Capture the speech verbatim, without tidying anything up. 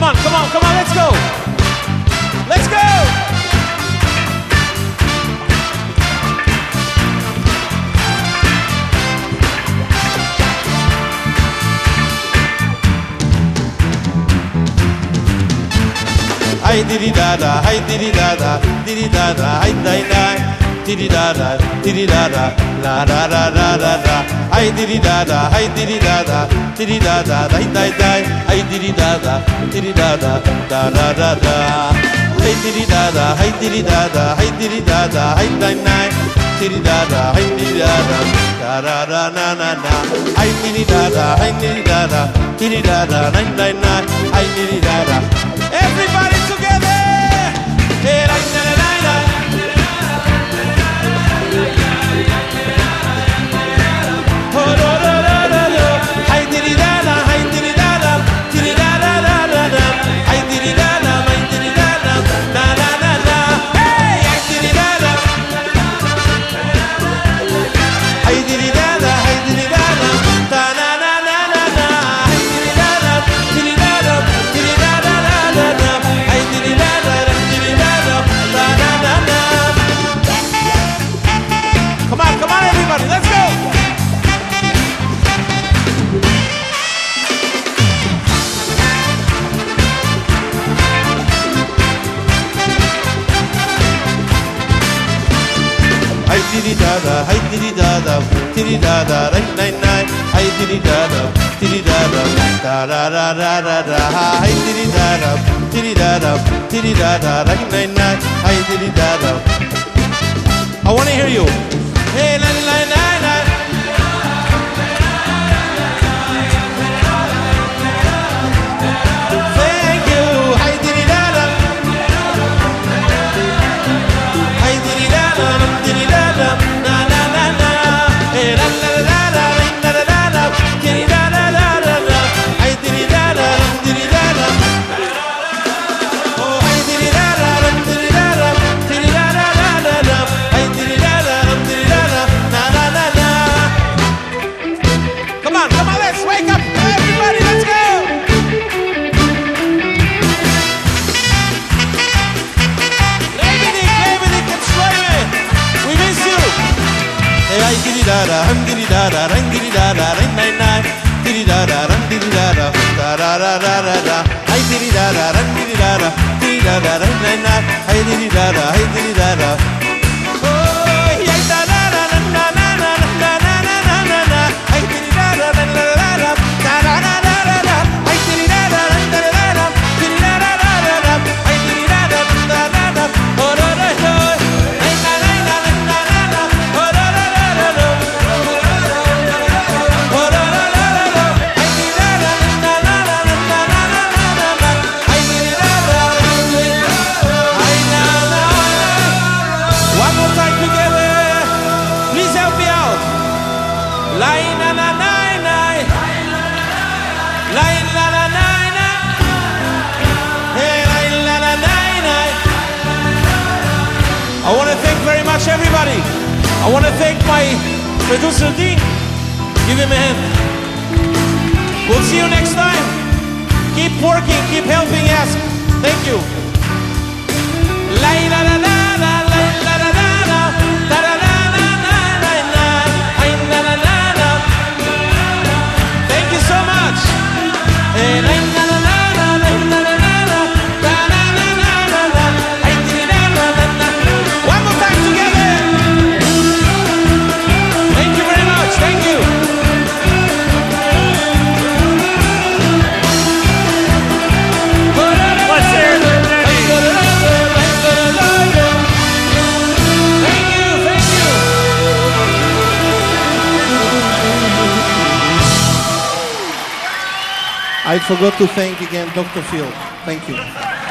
on, come on, come on, let's go. Let's go. Ay diri da da, ay diri da da, diri da da, ay dai dai, diri da da, diri da da, la da da da da da. Ay diri da da, ay diri da da, diri da da, dai dai dai, ay diri da da, diri da da, da da da da. Ay diri da da, ay diri da da, ay diri da da, ay dai dai, diri da da, ay diri da da, da da da na na na. Ay diri da da, ay diri da da, diri da da, dai dai dai, ay diri da da. Everybody together! Hey, la, la, la, la. Oh, do, do, do, do, do. Ay, diri, da, da, ay, diri, da, da, diri, da, da, da, da, da. Ay, diri, da, da, ay, diri, da, da, da, da, da, da. Hey, ay, diri, da, da. Ay, diri, da, da, ay, diri, da, da, da, na, na, na, na, na. Ay, diri, da, da, diri, da, da, diri, da, da, da, da, da. Ay, diri, da, da, diri, da, da, da, da, da, da. Come on, come on, everybody, let's go. Ay diri da da, ay diri da da, diri da da, nine nine nine. Ay diri da da, diri da da, da da da da da da. Ay diri da da, diri da da, diri da da, nine nine nine. Ay diri da da. I want to hear you. Hey nine nine nine nine. Thank you. Ay diri da da. Ay diri da da, diri da da, na na na na. Hey la la la la, la la la la, diri da da da da da. Ay diri da da, diri da da. Oh ay diri da da, diri da da, diri da da da da da. Ay diri da da, diri da da, na na na na. Come on, come on, let's wake up, everybody, let's go. We miss you. Hey, I diri da da, hum diri da da, rang diri da da, rang nine nine, diri da da, rang diri da da, da da da da da da. I diri da da, rang diri da da, diri da da, rang nine nine, I diri da da, I diri da da. Oh, yeah, da da da da da da da da da da da da. I diri da da da da da da da da da da da. I diri da da da da da da, diri da da da da da. I diri da da da da da. Oh, do do do. I want to thank very much everybody. I want to thank my producer Dean. Give him a hand. We'll see you next time. Keep working, keep helping us. Thank you. La la la la la la la la la la la la la la la la la. Thank you so much. Hey, la la la la la la la la la la la la la. I did it la la la. One more time together. Thank you very much. Thank you. Let's hear it, everybody. Thank you, thank you. I forgot to thank again Doctor Phil. Thank you.